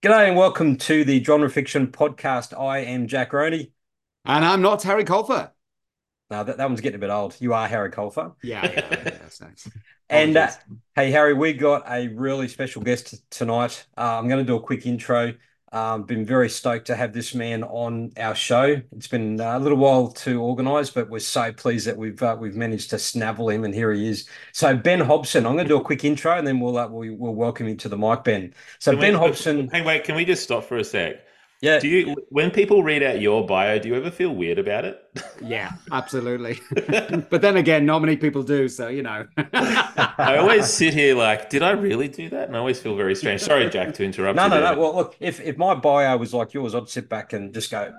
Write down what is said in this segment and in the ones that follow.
G'day and welcome to the Genre Fiction Podcast. I am Jack Roney. And I'm not Harry Colfer. Now that one's getting a bit old. You are Harry Colfer. Yeah. Yes, thanks. And Apologies. hey, Harry, we got a really special guest tonight. I'm going to do a quick intro. Been very stoked to have this man on our show. It's been a little while to organise, but we're so pleased that we've managed to snavel him, and here he is. So Ben Hobson, I'm going to do a quick intro, and then we'll welcome you to the mic, Ben. So Can Ben we, Hobson, hey, wait, can we just stop for a sec? yeah. When people read out your bio, do you ever feel weird about it? Yeah, absolutely. But then again, not many people do, so I always sit here like, did I really do that? And I always feel very strange. Sorry, Jack, to interrupt No, you no, there, no. Well, look, if my bio was like yours, I'd sit back and just go,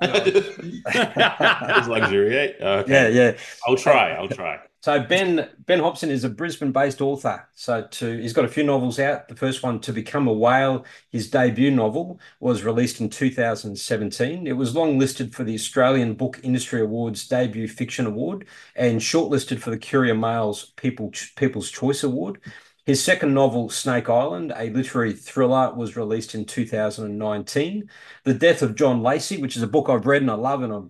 just luxuriate. yeah, Okay, yeah. I'll Hey, try. I'll try. so Ben Hobson is a Brisbane-based author. He's got a few novels out. The first one, To Become a Whale, his debut novel, was released in 2017. It was long listed for the Australian Book Industry Awards Debut Fiction Award and shortlisted for the Courier Mail's People's Choice Award. His second novel, Snake Island, a literary thriller, was released in 2019. The Death of John Lacey, which is a book I've read and I love, and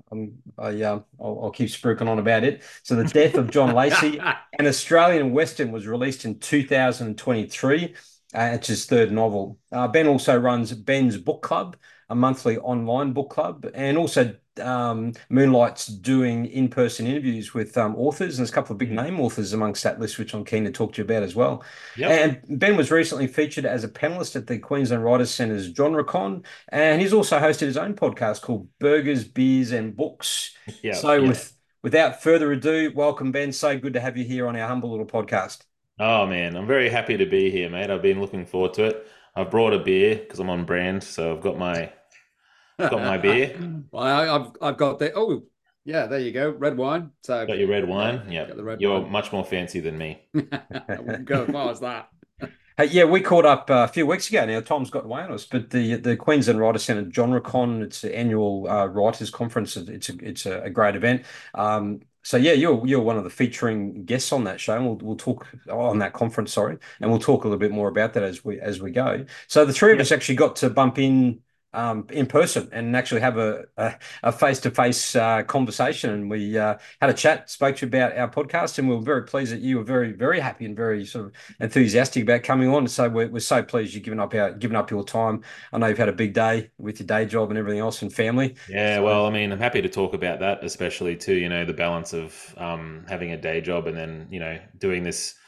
I'll keep spruiking on about it. So, The Death of John Lacey, an Australian Western, was released in 2023. It's his third novel. Ben also runs Ben's Book Club, a monthly online book club, and also moonlights doing in-person interviews with authors. And there's a couple of big Mhm. name authors amongst that list, which I'm keen to talk to you about as well. Yep. And Ben was recently featured as a panelist at the Queensland Writers Centre's GenreCon, and he's also hosted his own podcast called Burgers, Beers, and Books. Yep. So, Yep. without further ado, welcome, Ben. So good to have you here on our humble little podcast. Oh man, I'm very happy to be here, mate. I've been looking forward to it. I've brought a beer because I'm on brand, so I've got my beer. Well, I've got the yeah, there you go, red wine. So Got your red yeah, wine. got Yep. the red You're wine. much more fancy than me. I wouldn't go as far as that. Hey, yeah, we caught up a few weeks ago now. Time's got away on us, but the Queensland Writers Centre GenreCon, it's an annual writers conference. It's a great event. So yeah, you're one of the featuring guests on that show, and we'll talk on that conference, sorry, and we'll talk a little bit more about that as we go. So the three of us Yep. actually got to bump in person and actually have a face-to-face conversation. And we had a chat, spoke to you about our podcast, and we were very pleased that you were very, very happy and very sort of enthusiastic about coming on. So we're so pleased you've given up your time. I know you've had a big day with your day job and everything else and family. Yeah, So well, I mean, I'm happy to talk about that, especially too, the balance of having a day job and then, doing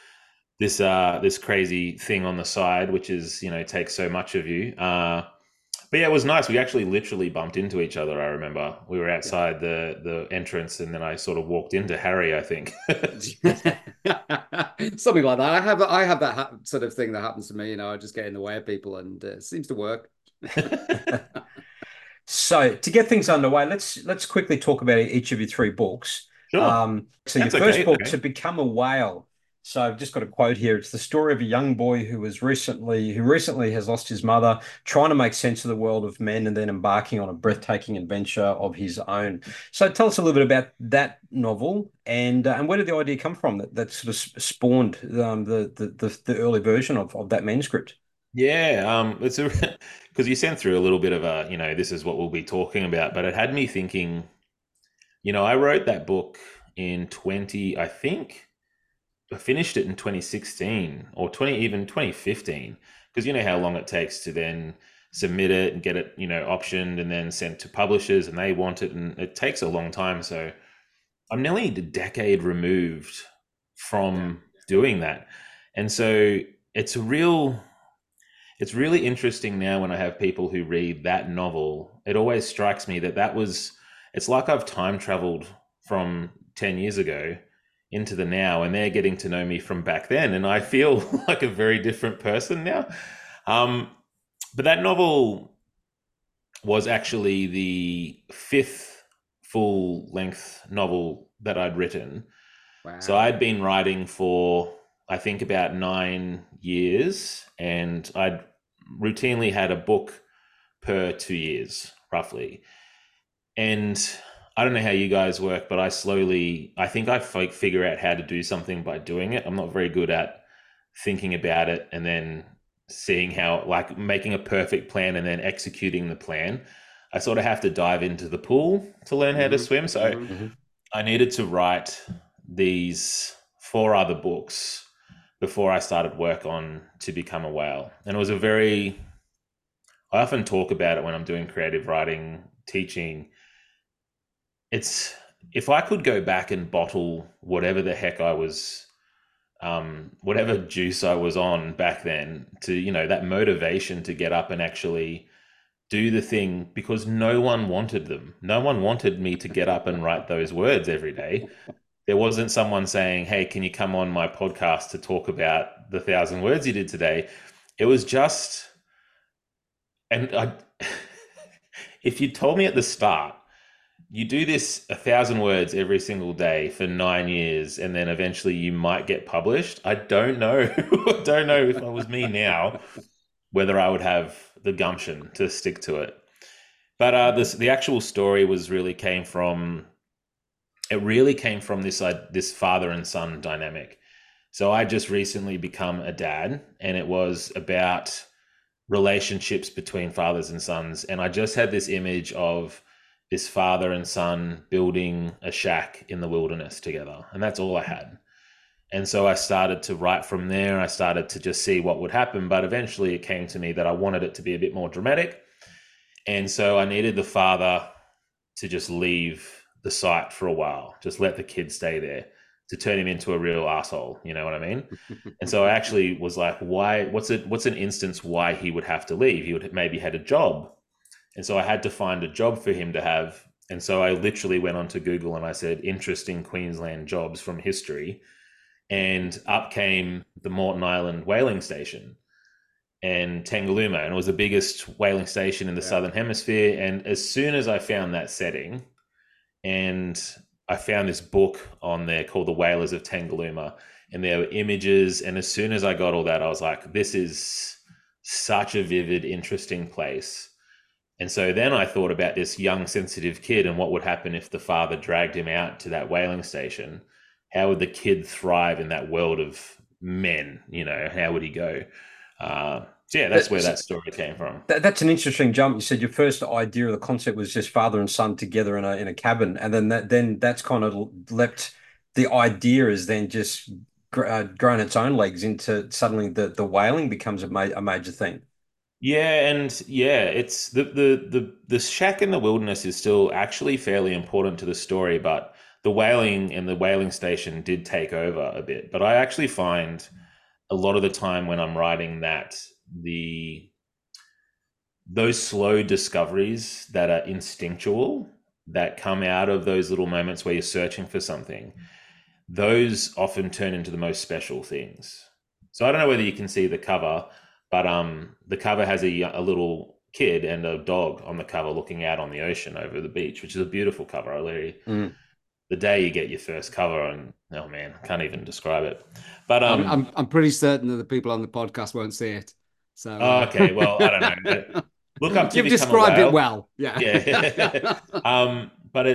this crazy thing on the side, which is, takes so much of you. But yeah, it was nice. We actually literally bumped into each other, I remember. We were yeah. outside the entrance and then I sort of walked into Harry, I think. Something like that. I have that sort of thing that happens to me. I just get in the way of people, and it seems to work. So to get things underway, let's quickly talk about each of your three books. Sure. So your That's first okay. book, To Okay. Become a Whale. So I've just got a quote here. It's the story of a young boy who recently has lost his mother, trying to make sense of the world of men, and then embarking on a breathtaking adventure of his own. So tell us a little bit about that novel, and where did the idea come from that sort of spawned the early version of that manuscript? Yeah, it's a because you sent through a little bit of a, this is what we'll be talking about, but it had me thinking, I wrote that book in 20, I think I finished it in 2016 or 2015, because you know how long it takes to then submit it and get it, optioned and then sent to publishers and they want it and it takes a long time. So I'm nearly a decade removed Yeah. from doing that. And so it's it's really interesting now when I have people who read that novel. It always strikes me it's like I've time traveled from 10 years ago into the now, and they're getting to know me from back then. And I feel like a very different person now. Um, but that novel was actually the fifth full length novel that I'd written. So Wow. I'd been writing for, I think, about 9 years, and I'd routinely had a book per 2 years, roughly. And I don't know how you guys work, but I think I figure out how to do something by doing it. I'm not very good at thinking about it and then seeing how, like, making a perfect plan and then executing the plan. I sort of have to dive into the pool to learn how to swim. So Mm-hmm. I needed to write these 4 other books before I started work on To Become a Whale. And it was I often talk about it when I'm doing creative writing, teaching. It's, if I could go back and bottle whatever the heck I was, whatever juice I was on back then, to, that motivation to get up and actually do the thing, because no one wanted them. No one wanted me to get up and write those words every day. There wasn't someone saying, "Hey, can you come on my podcast to talk about the 1,000 words you did today?" It was just, and if you told me at the start, you do this 1,000 words every single day for 9 years, and then eventually you might get published, I don't know. I don't know if it was me now, whether I would have the gumption to stick to it. But the actual story came from this father and son dynamic. So I just recently become a dad, and it was about relationships between fathers and sons. And I just had this image of this father and son building a shack in the wilderness together. And that's all I had. And so I started to write from there. I started to just see what would happen. But eventually it came to me that I wanted it to be a bit more dramatic. And so I needed the father to just leave the site for a while, just let the kid stay there, to turn him into a real asshole. You know what I mean? And so I actually was like, why? What's an instance why he would have to leave? He would maybe had a job. And so I had to find a job for him to have. And so I literally went onto Google and I said, interesting Queensland jobs from history. And up came the Moreton Island whaling station and Tangalooma. And it was the biggest whaling station in the Southern Hemisphere. And as soon as I found that setting, and I found this book on there called The Whalers of Tangalooma, and there were images. And as soon as I got all that, I was like, this is such a vivid, interesting place. And so then I thought about this young, sensitive kid and what would happen if the father dragged him out to that whaling station. How would the kid thrive in that world of men? How would he go? So yeah, that's where that story came from. That's an interesting jump. You said your first idea of the concept was just father and son together in a cabin, and then that's kind of leapt. The idea is then just grown its own legs into suddenly the whaling becomes a major thing. Yeah, and yeah, it's the shack in the wilderness is still actually fairly important to the story, but the whaling and the whaling station did take over a bit. But I actually find a lot of the time when I'm writing that those slow discoveries that are instinctual, that come out of those little moments where you're searching for something, those often turn into the most special things. So I don't know whether you can see the cover, but the cover has a little kid and a dog on the cover looking out on the ocean over the beach, which is a beautiful cover. The day you get your first cover, and oh man, I can't even describe it. But I'm pretty certain that the people on the podcast won't see it. So okay, well, I don't know. Look up to You've Become described a Whale. it well. Yeah. But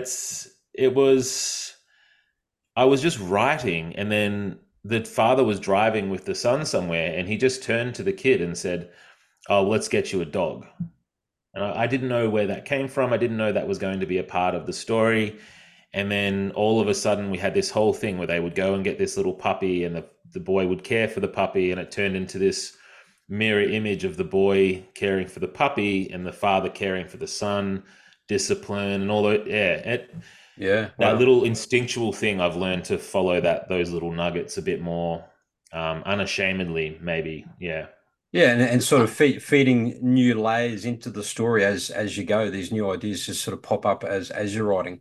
I was just writing, and then the father was driving with the son somewhere, and he just turned to the kid and said, "Oh, let's get you a dog." And I didn't know where that came from. I didn't know that was going to be a part of the story. And then all of a sudden we had this whole thing where they would go and get this little puppy, and the boy would care for the puppy, and it turned into this mirror image of the boy caring for the puppy and the father caring for the son, discipline and all that. That little instinctual thing, I've learned to follow those little nuggets a bit more unashamedly, maybe. Yeah, and sort of feeding new layers into the story as you go. These new ideas just sort of pop up as you're writing.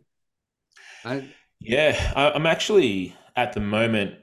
I'm actually at the moment,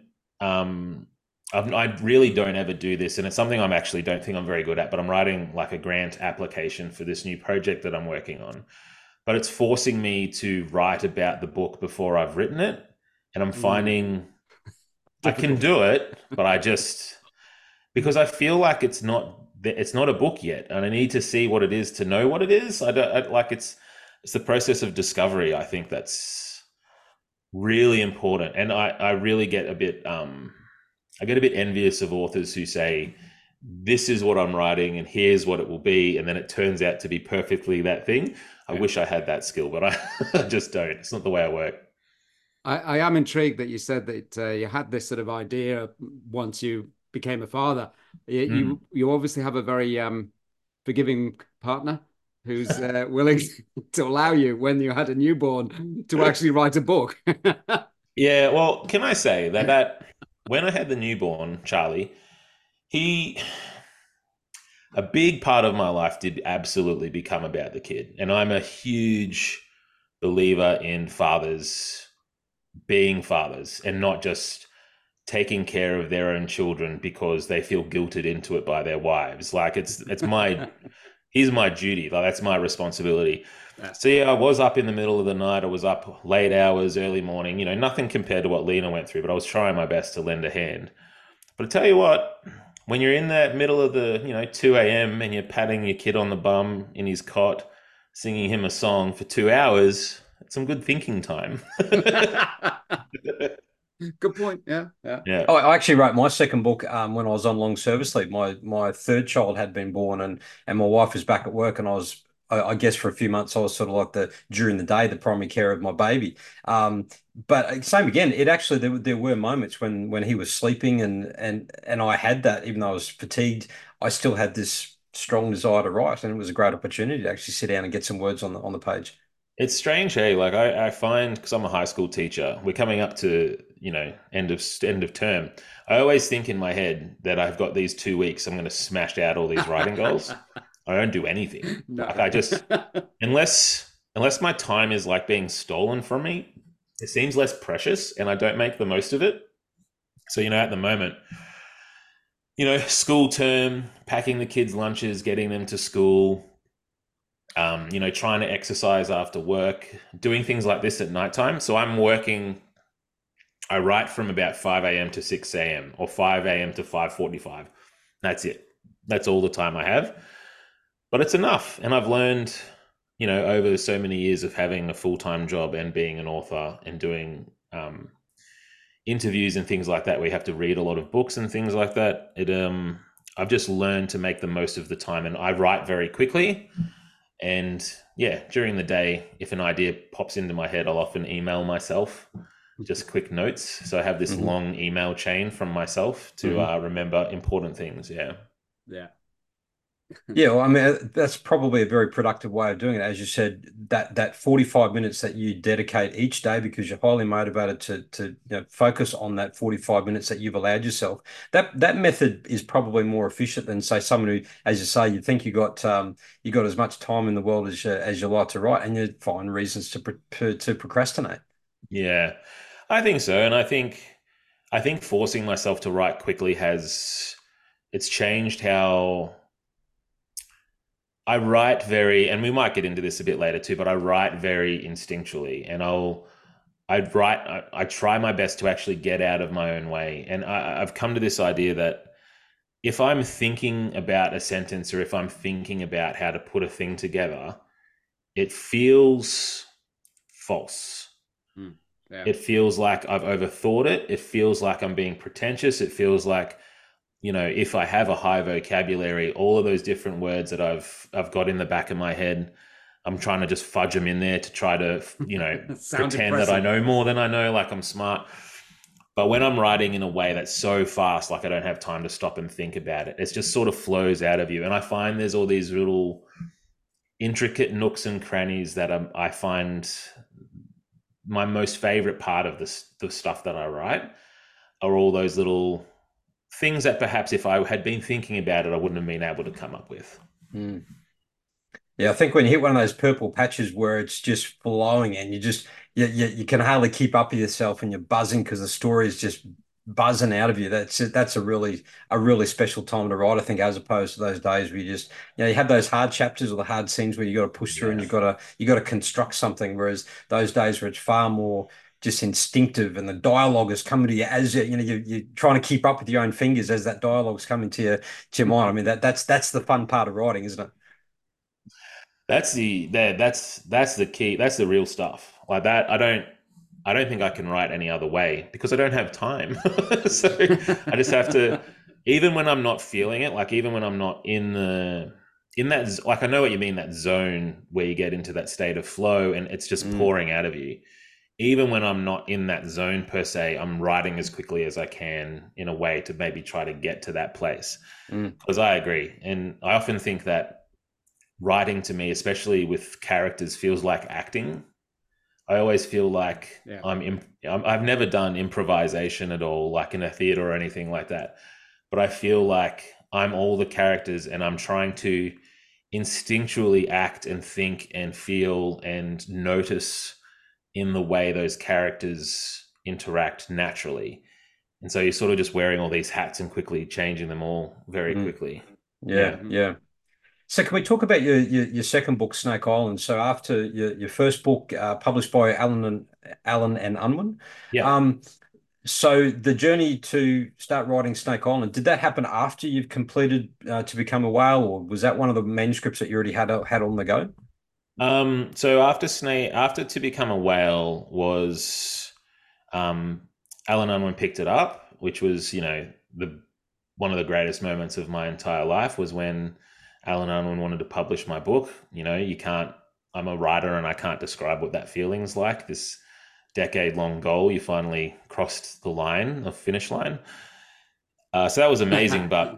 I really don't ever do this, and it's something I'm actually don't think I'm very good at, but I'm writing like a grant application for this new project that I'm working on. But it's forcing me to write about the book before I've written it. And I'm finding I can do it, but because I feel like it's not a book yet, and I need to see what it is to know what it is. It's the process of discovery. I think that's really important. And I really get a bit, I get a bit envious of authors who say this is what I'm writing and here's what it will be, and then it turns out to be perfectly that thing. I wish I had that skill, but I just don't. It's not the way I work. I am intrigued that you said that you had this sort of idea once you became a father. You obviously have a very forgiving partner who's willing to allow you, when you had a newborn, to actually write a book. Yeah, well, can I say that when I had the newborn, Charlie, he a big part of my life did absolutely become about the kid. And I'm a huge believer in fathers being fathers and not just taking care of their own children because they feel guilted into it by their wives. Like it's my here's my duty. Like that's my responsibility. Yeah. So yeah, I was up in the middle of the night. I was up late hours, early morning. Nothing compared to what Lena went through, but I was trying my best to lend a hand. But I tell you what, when you're in that middle of the 2 a.m. and you're patting your kid on the bum in his cot, singing him a song for 2 hours, it's some good thinking time. Good point. Yeah, yeah. Yeah. Oh, I actually wrote my second book when I was on long service leave. My third child had been born, and my wife was back at work, and I guess for a few months I was sort of like during the day the primary care of my baby. But same again, it actually there were moments when he was sleeping and I had that, even though I was fatigued, I still had this strong desire to write, and it was a great opportunity to actually sit down and get some words on the page. It's strange, hey? Like I find, because I'm a high school teacher, we're coming up to, end of term. I always think in my head that I've got these 2 weeks, I'm going to smash out all these writing goals. I don't do anything. No. Like I just, unless my time is like being stolen from me, it seems less precious and I don't make the most of it. So, at the moment, school term, packing the kids' lunches, getting them to school, trying to exercise after work, doing things like this at nighttime. So I write from about 5 a.m. to 6 a.m. or 5 a.m. to 5:45. That's it. That's all the time I have. But it's enough. And I've learned, over so many years of having a full-time job and being an author and doing interviews and things like that, where you have to read a lot of books and things like that. I've just learned to make the most of the time, and I write very quickly. And yeah, during the day, if an idea pops into my head, I'll often email myself just quick notes. So I have this long email chain from myself to remember important things. Yeah. Yeah. Yeah, well, I mean, that's probably a very productive way of doing it. As you said, that 45 minutes that you dedicate each day because you're highly motivated to focus on that 45 minutes that you've allowed yourself. That method is probably more efficient than, say, someone who, as you say, you think you got as much time in the world as you like to write, and you find reasons to procrastinate. Yeah, I think so. And I think forcing myself to write quickly it's changed how I write and we might get into this a bit later too, but I write very instinctually, and I try my best to actually get out of my own way. And I've come to this idea that if I'm thinking about a sentence or if I'm thinking about how to put a thing together, it feels false. Yeah. It feels like I've overthought it. It feels like I'm being pretentious. It feels like, if I have a high vocabulary, all of those different words that I've got in the back of my head, I'm trying to just fudge them in there to try to, pretend that I know more than I know, like I'm smart. But when I'm writing in a way that's so fast, like I don't have time to stop and think about it, it just sort of flows out of you. And I find there's all these little intricate nooks and crannies that I find my most favorite part of the stuff that I write are all those little things that perhaps if I had been thinking about it, I wouldn't have been able to come up with. Mm. Yeah, I think when you hit one of those purple patches where it's just flowing and you can hardly keep up with yourself and you're buzzing because the story is just buzzing out of you. That's a really special time to write, I think, as opposed to those days where you have those hard chapters or the hard scenes where you got to push through and you got to construct something. Whereas those days where it's far more just instinctive and the dialogue is coming to you as you're trying to keep up with your own fingers as that dialogue's coming to your mind. I mean that's the fun part of writing, isn't it? That's the key. That's the real stuff. Like that, I don't think I can write any other way because I don't have time. So I just have to even when I'm not feeling it, like even when I'm not in that, like I know what you mean, that zone where you get into that state of flow and it's just pouring out of you. Even when I'm not in that zone per se, I'm writing as quickly as I can in a way to maybe try to get to that place. Because I agree. And I often think that writing to me, especially with characters, feels like acting. I always feel like I've never done improvisation at all, like in a theater or anything like that. But I feel like I'm all the characters and I'm trying to instinctually act and think and feel and notice in the way those characters interact naturally. And so you're sort of just wearing all these hats and quickly changing them all very quickly. Yeah. So can we talk about your second book, Snake Island? So after your first book, published by Allen and Unwin, Yeah. so the journey to start writing Snake Island, did that happen after you've completed To Become a Whale, or was that one of the manuscripts that you already had on the go? So after To Become a Whale was, Alan Unwin picked it up, which was, the one of the greatest moments of my entire life was when Alan Unwin wanted to publish my book. You can't. I'm a writer, and I can't describe what that feeling's like. This decade-long goal, you finally crossed the line, the finish line. So that was amazing, but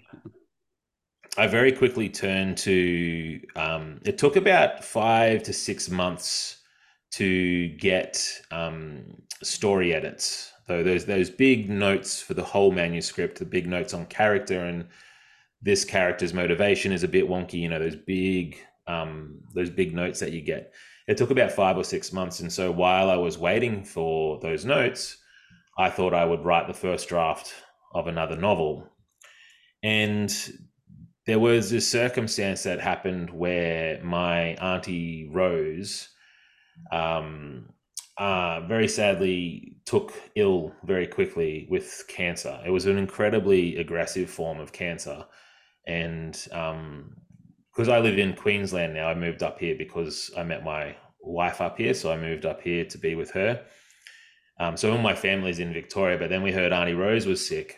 I very quickly turned to. It took about 5 to 6 months to get story edits. Though those big notes for the whole manuscript, the big notes on character and this character's motivation is a bit wonky. Those big notes that you get. It took about 5 or 6 months, and so while I was waiting for those notes, I thought I would write the first draft of another novel. And there was this circumstance that happened where my auntie Rose, very sadly took ill very quickly with cancer. It was an incredibly aggressive form of cancer. And because I live in Queensland now, I moved up here because I met my wife up here. So I moved up here to be with her. So all my family's in Victoria, but then we heard Auntie Rose was sick.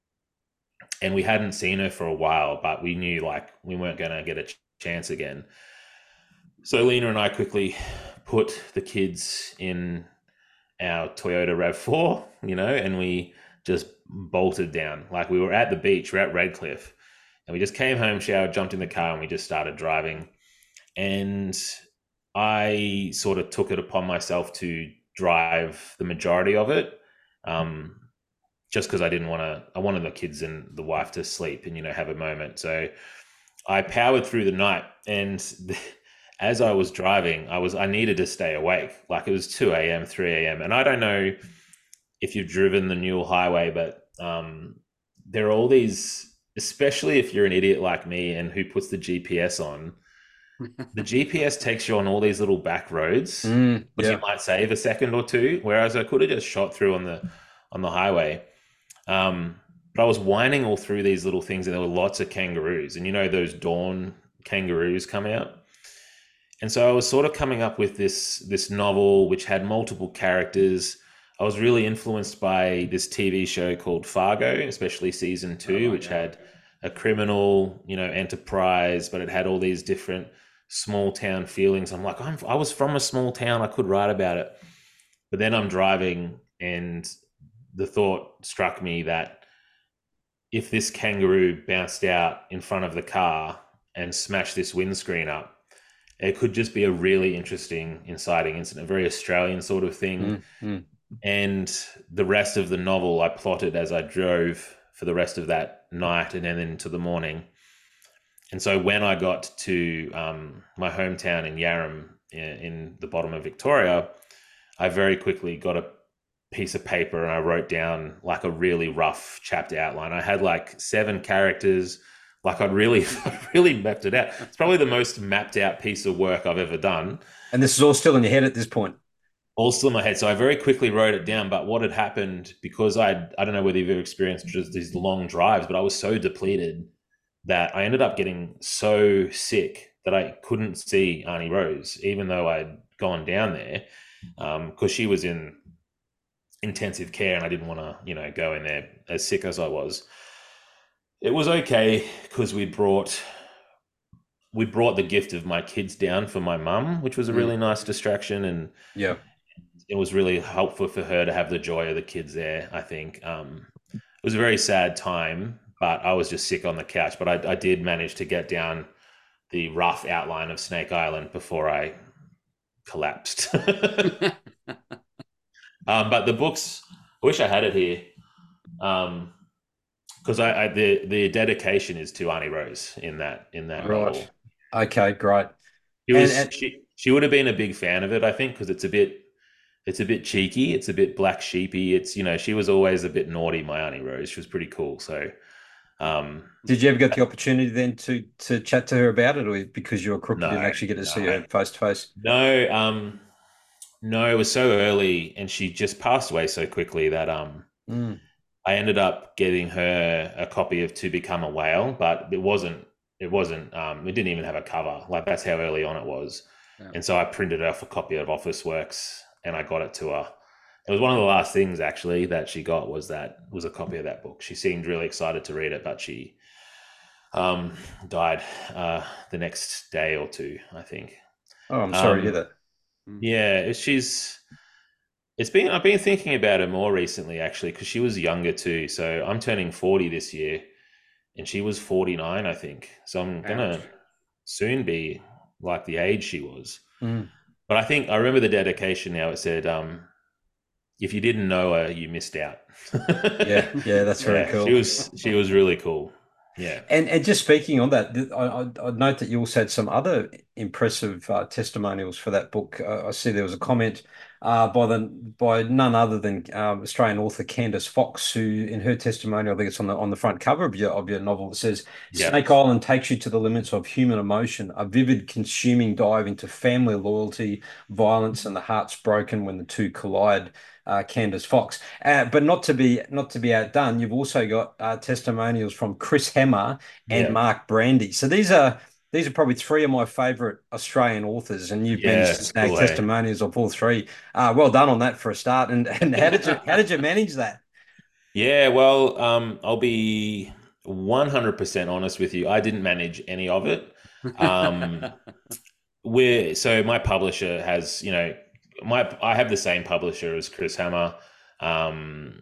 And we hadn't seen her for a while, but we knew like we weren't going to get a chance again. So Lena and I quickly put the kids in our Toyota RAV4, and we just bolted down. Like we were at the beach, we're at Redcliffe, and we just came home, showered, jumped in the car, and we just started driving. And I sort of took it upon myself to drive the majority of it. Just because I wanted the kids and the wife to sleep and, have a moment. So I powered through the night, and as I was driving, I needed to stay awake. Like it was 2 a.m., 3 a.m. And I don't know if you've driven the Newell Highway, but there are all these, especially if you're an idiot like me and who puts the GPS on, the GPS takes you on all these little back roads, which you might save a second or two, whereas I could have just shot through on the highway. But I was whining all through these little things, and there were lots of kangaroos, and those dawn kangaroos come out. And so I was sort of coming up with this novel which had multiple characters. I was really influenced by this TV show called Fargo, especially season 2, which had a criminal, enterprise, but it had all these different small town feelings. I'm like, I was from a small town, I could write about it. But then I'm driving, and the thought struck me that if this kangaroo bounced out in front of the car and smashed this windscreen up, it could just be a really interesting inciting incident, a very Australian sort of thing. And the rest of the novel I plotted as I drove for the rest of that night and then into the morning. And so when I got to my hometown in Yarram in the bottom of Victoria, I very quickly got a piece of paper and I wrote down like a really rough chapter outline. I had like 7 characters. Like I really mapped it out. It's probably the most mapped out piece of work I've ever done. And this is all still in your head at this point? All still in my head. So I very quickly wrote it down. But what had happened, because I don't know whether you've ever experienced just these long drives, but I was so depleted that I ended up getting so sick that I couldn't see Auntie Rose, even though I'd gone down there, because she was in intensive care and I didn't want to, go in there as sick as I was. It was okay because we brought the gift of my kids down for my mum, which was a Mm. really nice distraction, and Yeah. it was really helpful for her to have the joy of the kids there. I think it was a very sad time, but I was just sick on the couch. But I did manage to get down the rough outline of Snake Island before I collapsed. But the books, I wish I had it here, because the dedication is to Arnie Rose in that Right. novel. Okay, great. She And, was and she would have been a big fan of it, I think, because it's a bit cheeky, it's a bit black sheepy. She was always a bit naughty, my Auntie Rose. She was pretty cool. So um did you ever get the opportunity then to chat to her about it, or because you were crook, you didn't no, actually get to see no, her face to face? no, no, it was so early and she just passed away so quickly that Mm. I ended up getting her a copy of To Become a Whale, but it didn't even have a cover. Like, that's how early on it was. Yeah. And so I printed off a copy of Office Works and I got it to her. It was one of the last things actually that she got was a copy of that book. She seemed really excited to read it, but she died the next day or two, I think. Oh, I'm sorry to hear Um, that. Mm. yeah, I've been thinking about her more recently actually because she was younger too. So I'm turning 40 this year and she was 49, I think. So I'm Ouch. gonna soon be like the age she was. Mm. But I think I remember the dedication now. It said, if you didn't know her, you missed out. Yeah, yeah, that's very Yeah, she cool. was she was really cool. Yeah. And just speaking on that, I'd note that you also had some other impressive testimonials for that book. I see there was a comment by none other than Australian author Candice Fox, who in her testimonial, I think it's on the front cover of your novel, that says Yeah. Snake Island takes you to the limits of human emotion, a vivid, consuming dive into family loyalty, violence, and the heart's broken when the two collide. Candice Fox. But not to be outdone, you've also got testimonials from Chris Hammer and Yeah. Mark Brandy. So these are probably three of my favourite Australian authors, and you've Yeah, managed to it's snag cool, eh? testimonials of all three. Well done on that for a start. And how did you manage that? Yeah, well, I'll be 100% honest with you. I didn't manage any of it. Um, so my publisher has, I have the same publisher as Chris Hammer. Um,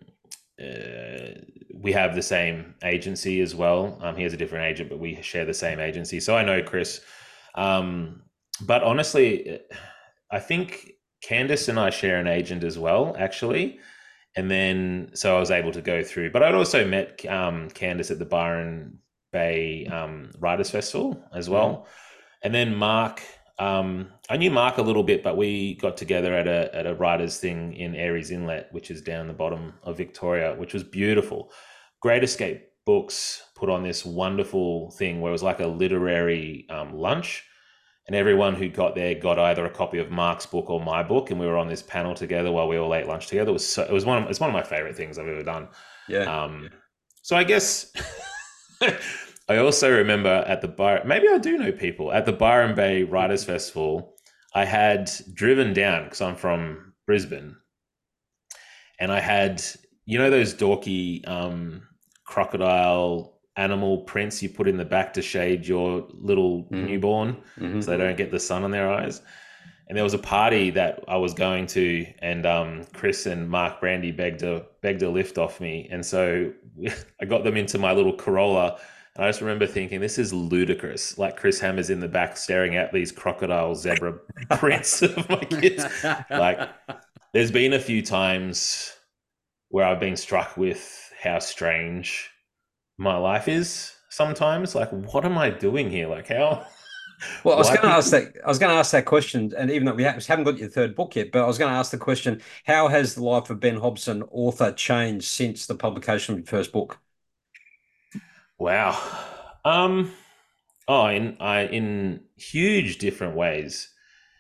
we have the same agency as well. He has a different agent, but we share the same agency. So I know Chris. Um, but honestly, I think Candice and I share an agent as well, actually. And then, so I was able to go through. But I'd also met Candice at the Byron Bay Writers Festival as Mm. well. And then Mark, I knew Mark a little bit, but we got together at a writers thing in Aireys Inlet, which is down the bottom of Victoria, which was beautiful. Great Escape Books put on this wonderful thing where it was like a literary lunch, and everyone who got there got either a copy of Mark's book or my book, and we were on this panel together while we all ate lunch together. It's one of my favorite things I've ever done. Yeah. So I guess I also remember at the maybe I do know people at the Byron Bay Writers Festival. I had driven down because I'm from Brisbane, and I had those dorky crocodile animal prints you put in the back to shade your little newborn Mhm. so they don't get the sun on their eyes. And there was a party that I was going to, and Chris and Mark Brandy begged a lift off me, and so I got them into my little Corolla. And I just remember thinking, this is ludicrous. Like, Chris Hammer's in the back staring at these crocodile zebra prints of my kids. Like, there's been a few times where I've been struck with how strange my life is sometimes. Like, what am I doing here? Like, how? Well, I was Why going to ask people? that. I was going to ask that question, and even though we haven't got your third book yet, but I was going to ask the question: how has the life of Ben Hobson, author, changed since the publication of your first book? Wow. Um. Oh, in huge different ways.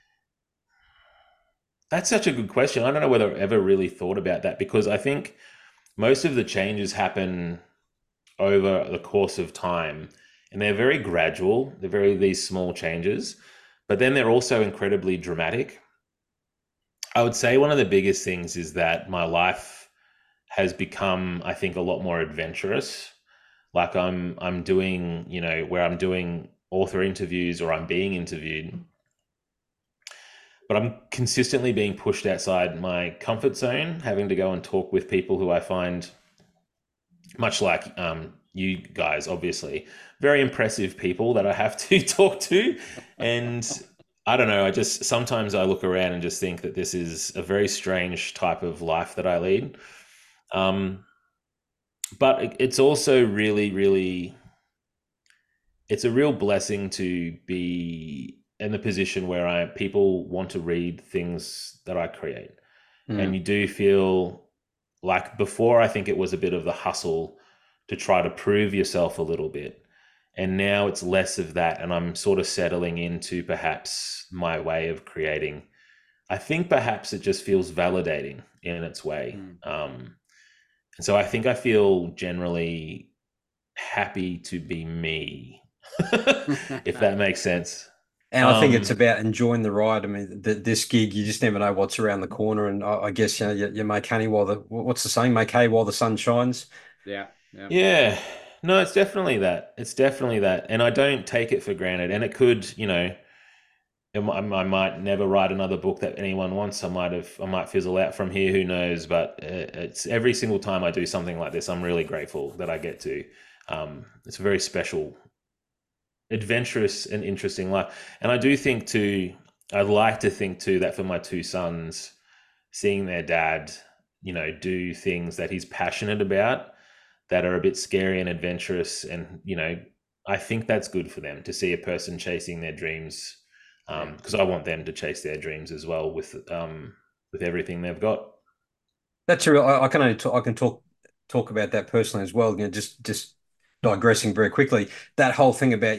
That's such a good question. I don't know whether I've ever really thought about that because I think most of the changes happen over the course of time, and they're very gradual. They're very these small changes, but then they're also incredibly dramatic. I would say one of the biggest things is that my life has become, I think, a lot more adventurous. Like I'm doing, where I'm doing author interviews or I'm being interviewed, but I'm consistently being pushed outside my comfort zone, having to go and talk with people who I find, much like you guys, obviously, very impressive people that I have to talk to. And I don't know, I just sometimes I look around and just think that this is a very strange type of life that I lead. Um, but it's also really, really, it's a real blessing to be in the position where people want to read things that I create. And you do feel like before, I think it was a bit of the hustle to try to prove yourself a little bit. And now it's less of that. And I'm sort of settling into perhaps my way of creating. I think perhaps it just feels validating in its way. And so I think I feel generally happy to be me, if that makes sense. And I think it's about enjoying the ride. I mean, this gig, you just never know what's around the corner. And I guess, you make honey while what's the saying? Make hay while the sun shines. Yeah, yeah. Yeah. No, it's definitely that. It's definitely that. And I don't take it for granted. And it could, I might never write another book that anyone wants. I might fizzle out from here. Who knows? But it's every single time I do something like this, I'm really grateful that I get to. It's a very special, adventurous, and interesting life. And I do think too. I'd like to think too that for my two sons, seeing their dad, do things that he's passionate about that are a bit scary and adventurous, and I think that's good for them to see a person chasing their dreams, because I want them to chase their dreams as well with everything they've got. That's true. I can only I can talk about that personally as well. Just digressing very quickly. That whole thing about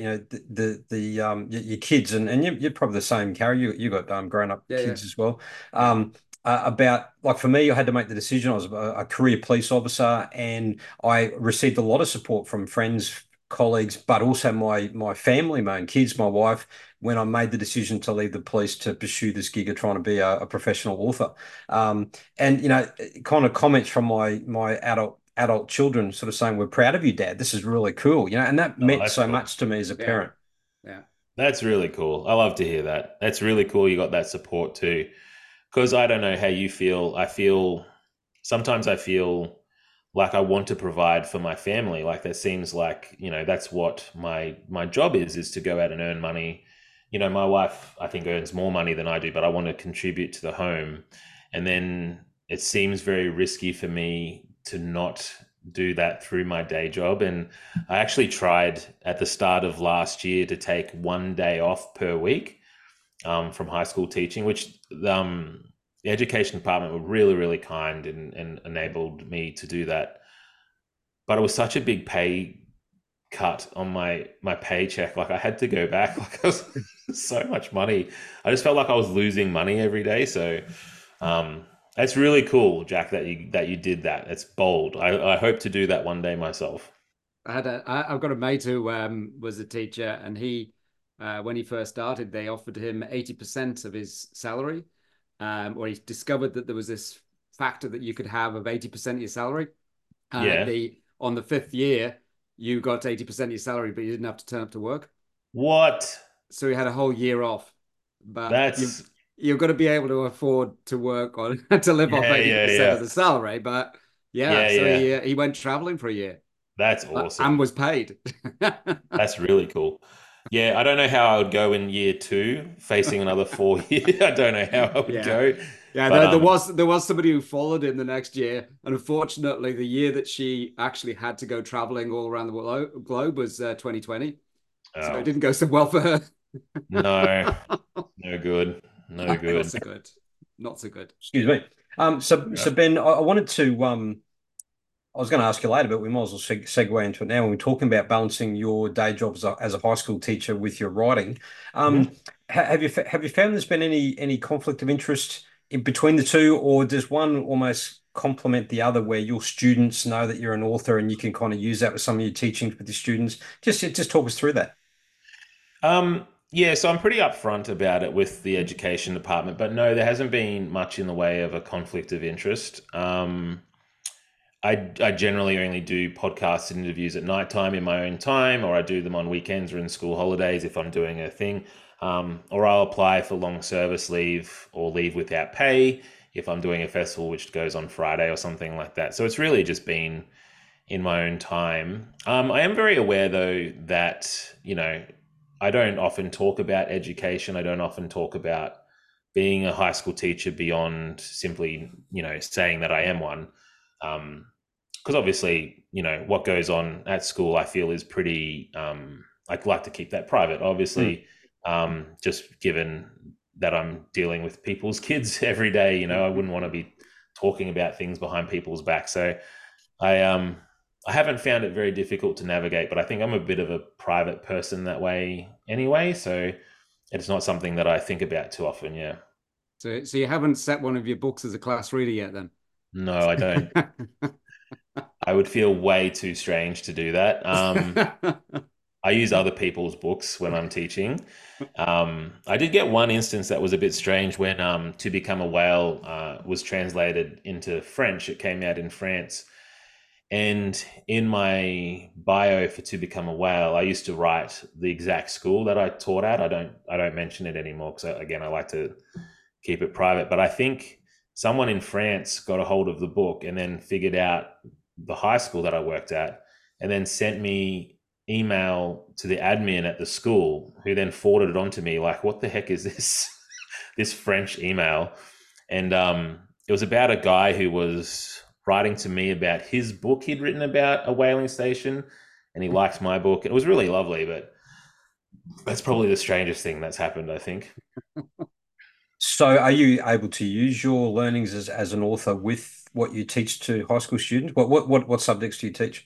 your kids, and you're probably the same, Carrie. You got grown up kids as well. About, like, for me, I had to make the decision. I was a career police officer, and I received a lot of support from friends, colleagues, but also my family, my own kids, my wife, when I made the decision to leave the police to pursue this gig of trying to be a professional author. And kind of comments from my adult children sort of saying, "We're proud of you, Dad. This is really cool." And that Oh, meant that's so cool. much to me as a parent. Yeah. That's really cool. I love to hear that. That's really cool. You got that support too. Because I don't know how you feel. Sometimes I feel like I want to provide for my family. Like that seems like, that's what my job is to go out and earn money. My wife, I think, earns more money than I do, but I want to contribute to the home. And then it seems very risky for me to not do that through my day job. And I actually tried at the start of last year to take one day off per week from high school teaching, which the education department were really, really kind and enabled me to do that. But it was such a big pay cut on my paycheck. Like I had to go back. Like I was so much money. I just felt like I was losing money every day. So that's really cool, Jack, that you did that. It's bold. I hope to do that one day myself. I've got a mate who was a teacher, and he when he first started, they offered him 80% of his salary, or he discovered that there was this factor that you could have of 80% of your salary. On the fifth year, you got 80% of your salary, but you didn't have to turn up to work. What? So he had a whole year off. But That's you've got to be able to afford to work on to live off 80% of the salary. But he went traveling for a year. That's awesome. And was paid. That's really cool. Yeah, I don't know how I would go in year 2, facing another 4 years. I don't know how I would go. Yeah, but, there was somebody who followed him the next year, and unfortunately, the year that she actually had to go traveling all around the globe was 2020. So it didn't go so well for her. No, no good. No good. Not so good. Not so good. Excuse me. So Ben, I wanted to I was going to ask you later, but we might as well segue into it now. When we're talking about balancing your day job as a high school teacher with your writing, have you found there's been any conflict of interest in between the two, or does one almost complement the other, where your students know that you're an author and you can kind of use that with some of your teaching with the students? Just talk us through that. Yeah, so I'm pretty upfront about it with the education department, but no, there hasn't been much in the way of a conflict of interest. I generally only do podcasts and interviews at nighttime in my own time, or I do them on weekends or in school holidays if I'm doing a thing. Or I'll apply for long service leave or leave without pay if I'm doing a festival which goes on Friday or something like that. So it's really just been in my own time. I am very aware though that, I don't often talk about education. I don't often talk about being a high school teacher beyond simply, saying that I am one. Because obviously, what goes on at school, I feel is pretty. I'd like to keep that private, obviously, just given that I'm dealing with people's kids every day. I wouldn't want to be talking about things behind people's back. So I haven't found it very difficult to navigate, but I think I'm a bit of a private person that way anyway. So it's not something that I think about too often. Yeah. So you haven't set one of your books as a class reader yet, then? No, I don't. I would feel way too strange to do that. I use other people's books when I'm teaching. I did get one instance that was a bit strange when To Become a Whale was translated into French. It came out in France. And in my bio for To Become a Whale, I used to write the exact school that I taught at. I don't mention it anymore because again, I like to keep it private. But I think someone in France got a hold of the book and then figured out the high school that I worked at, and then sent me email to the admin at the school, who then forwarded it on to me. Like, what the heck is this? This French email, and it was about a guy who was writing to me about his book he'd written about a whaling station, and he liked my book. It was really lovely, but that's probably the strangest thing that's happened, I think. So are you able to use your learnings as an author with what you teach to high school students? What subjects do you teach?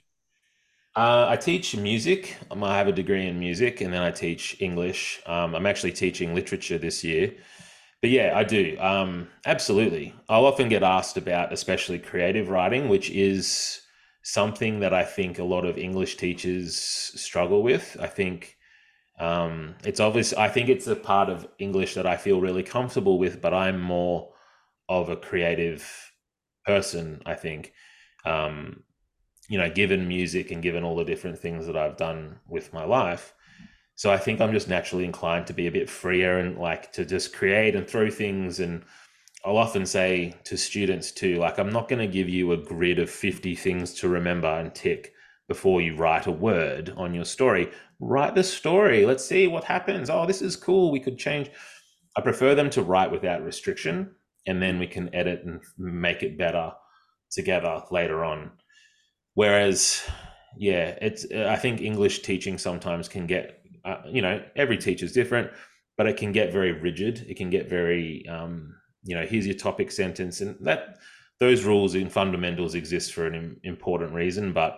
I teach music. I have a degree in music, and then I teach English. I'm actually teaching literature this year. But yeah, I do. Absolutely. I'll often get asked about, especially creative writing, which is something that I think a lot of English teachers struggle with. I think it's obvious. I think it's a part of English that I feel really comfortable with, but I'm more of a creative person, I think. Um, given music and given all the different things that I've done with my life. So I think I'm just naturally inclined to be a bit freer and like to just create and throw things. And I'll often say to students too, like, I'm not going to give you a grid of 50 things to remember and tick before you write a word on your story. Write the story. Let's see what happens. Oh, this is cool. We could change. I prefer them to write without restriction, and then we can edit and make it better together later on. Whereas, yeah, I think English teaching sometimes can get, every teacher's different, but it can get very rigid. It can get very, here's your topic sentence, and those rules in fundamentals exist for an important reason. But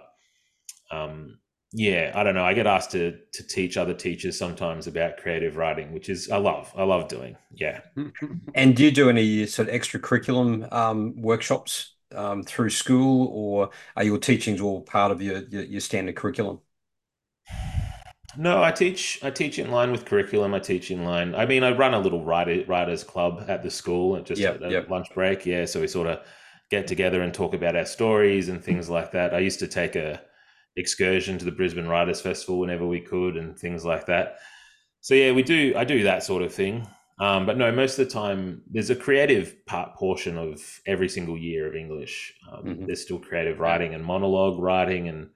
yeah, I don't know. I get asked to teach other teachers sometimes about creative writing, which is I love doing. Yeah. And do you do any sort of extracurriculum workshops through school, or are your teachings all part of your standard curriculum? No, I teach in line with curriculum. I teach in line. I mean, I run a little writers club at the school, just Yep, at a yep. lunch break. Yeah, so we sort of get together and talk about our stories and things like that. I used to take a excursion to the Brisbane Writers Festival whenever we could and things like that. So yeah, we do. I do that sort of thing. But no, most of the time there's a creative portion of every single year of English. Mhm. There's still creative writing and monologue writing, and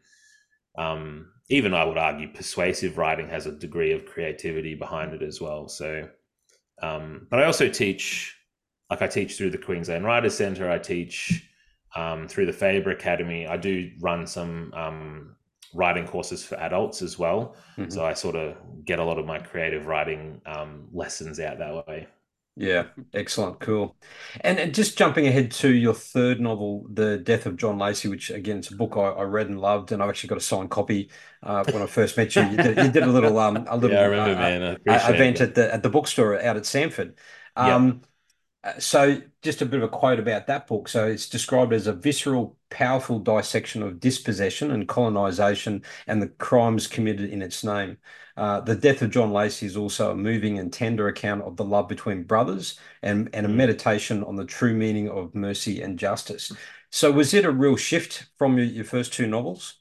even I would argue persuasive writing has a degree of creativity behind it as well. So, but I also teach, like I teach through the Queensland Writers Centre. I teach through the Faber Academy. I do run some writing courses for adults as well. Mhm. So I sort of get a lot of my creative writing lessons out that way. Yeah, excellent, cool. And just jumping ahead to your third novel, The Death of John Lacey, which again, it's a book I read and loved, and I've actually got a signed copy. When I first met you, you did a Yeah, I little remember, man. I appreciate event it. at the bookstore out at Sanford. Yep. So, just a bit of a quote about that book. So, it's described as a visceral, powerful dissection of dispossession and colonization and the crimes committed in its name. The Death of John Lacey is also a moving and tender account of the love between brothers and a Mm. meditation on the true meaning of mercy and justice. So was it a real shift from your first two novels?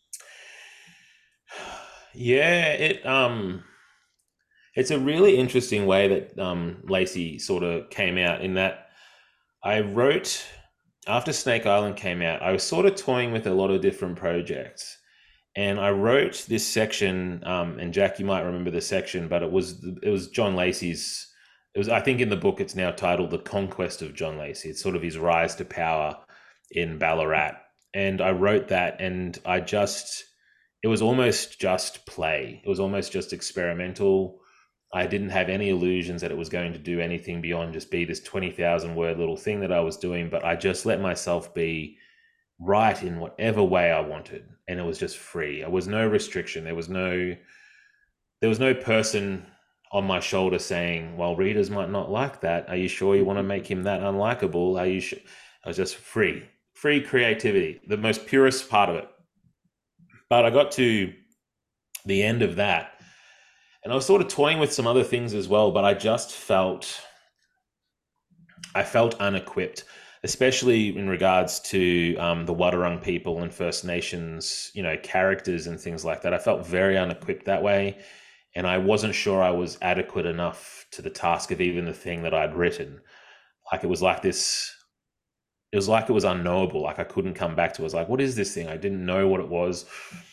Yeah, it's a really interesting way that Lacey sort of came out in that I wrote after Snake Island came out, I was sort of toying with a lot of different projects. And I wrote this section, and Jack, you might remember the section, but it was John Lacey's. It was, I think, in the book, it's now titled "The Conquest of John Lacey." It's sort of his rise to power in Ballarat, and I wrote that, and it was almost just play. It was almost just experimental. I didn't have any illusions that it was going to do anything beyond just be this 20,000 word little thing that I was doing, but I just let myself be write in whatever way I wanted, and it was just free. There was no restriction. There was no person on my shoulder saying, "Well, readers might not like that. Are you sure you want to make him that unlikable? Are you sure?" I was just free creativity, the most purest part of it. But I got to the end of that, and I was sort of toying with some other things as well. But I felt unequipped, especially in regards to the Wadawurrung people and First Nations, characters and things like that. I felt very unequipped that way, and I wasn't sure I was adequate enough to the task of even the thing that I'd written. Like it was like this. It was like it was unknowable. Like I couldn't come back to it. I was like, what is this thing? I didn't know what it was.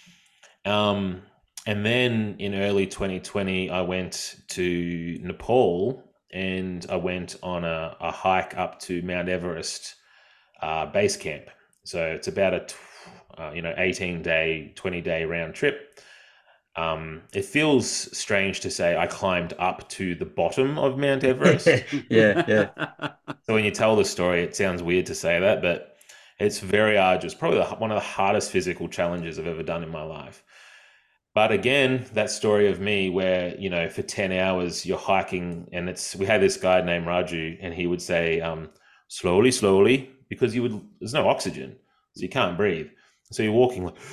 And then in early 2020, I went to Nepal and I went on a hike up to Mount Everest base camp. So it's about a 18-day, 20-day round trip. It feels strange to say I climbed up to the bottom of Mount Everest. Yeah. So when you tell the story, it sounds weird to say that, but it's very arduous. Probably one of the hardest physical challenges I've ever done in my life. But again, that story of me where, for 10 hours you're hiking and we had this guy named Raju and he would say, slowly, slowly, because there's no oxygen, so you can't breathe. So you're walking like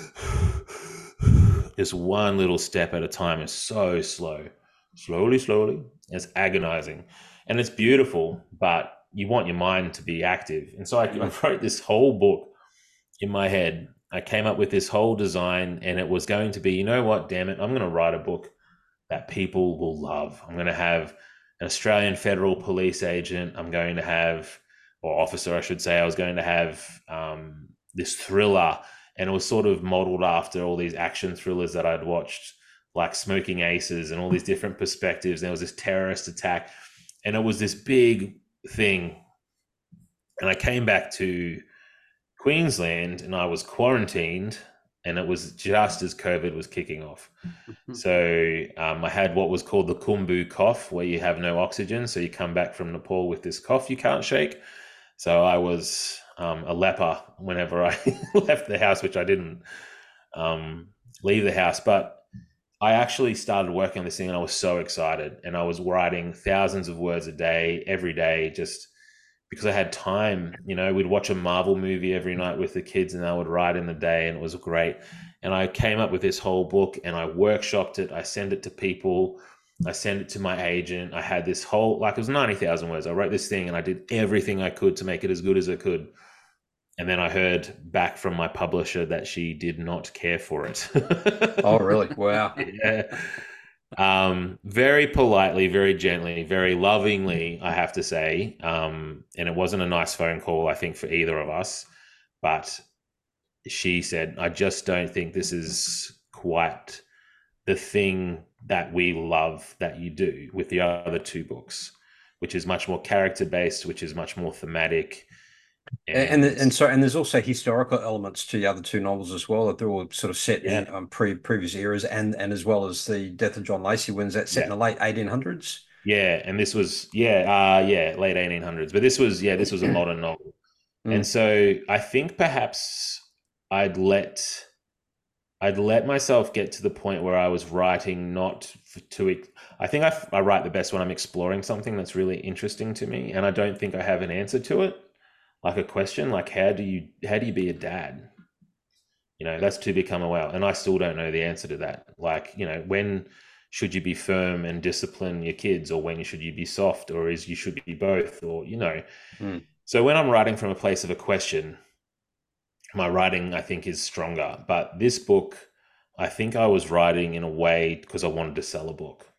just one little step at a time. It's so slow, slowly, slowly. It's agonizing and it's beautiful, but you want your mind to be active. And so I wrote this whole book in my head. I came up with this whole design and it was going to be, you know what, damn it, I'm going to write a book that people will love. I'm going to have an Australian Federal Police agent. I'm going to have, or officer, I should say, I was going to have this thriller. And it was sort of modeled after all these action thrillers that I'd watched, like Smoking Aces and all these different perspectives. There was this terrorist attack and it was this big thing. And I came back to Queensland and I was quarantined and it was just as COVID was kicking off. So I had what was called the Khumbu cough, where you have no oxygen. So you come back from Nepal with this cough you can't shake. So I was a leper whenever I left the house, which I didn't leave the house. But I actually started working on this thing and I was so excited. And I was writing thousands of words a day, every day, just because I had time. We'd watch a Marvel movie every night with the kids and I would write in the day and it was great. And I came up with this whole book and I workshopped it. I sent it to people. I sent it to my agent. I had this whole, it was 90,000 words. I wrote this thing and I did everything I could to make it as good as I could. And then I heard back from my publisher that she did not care for it. Oh, really? Wow. Yeah. Very politely, very gently, very lovingly, I have to say. And it wasn't a nice phone call, I think, for either of us. But she said, I just don't think this is quite the thing that we love that you do with the other two books, which is much more character based, which is much more thematic. And there's also historical elements to the other two novels as well, that they're all sort of set in previous eras, and as well as the Death of John Lacey, when that set in the late 1800s. Yeah, and this was late 1800s, but this was a modern novel. And so I think perhaps I'd let myself get to the point where I was writing I think I write the best when I'm exploring something that's really interesting to me, and I don't think I have an answer to it. Like a question, like how do you be a dad? That's to become a whale. And I still don't know the answer to that. When should you be firm and discipline your kids, or when should you be soft, or you should be both, or. So when I'm writing from a place of a question, my writing, I think, is stronger. But this book, I think I was writing in a way because I wanted to sell a book.